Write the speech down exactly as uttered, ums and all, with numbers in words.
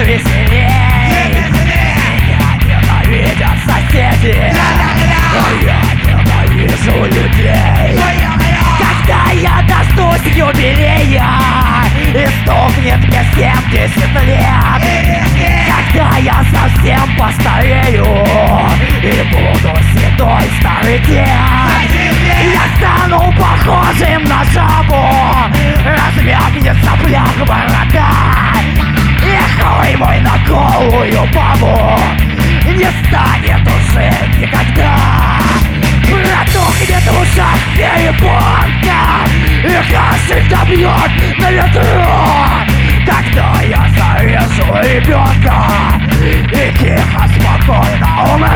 веселей. Меня ненавидят соседи, а я ненавижу людей. Когда я дождусь юбилея и стукнет мне семьдесят лет, когда я совсем постарею и буду седой старый дед, я стану похожим на жабу, размякнется пляг борода, и хлый мой на голую бабу не станет уже никогда. Протухнет в ушах перепонка, и кашель добьет на ветру. Тогда я зарежу ребенка и тихо, спокойно умру.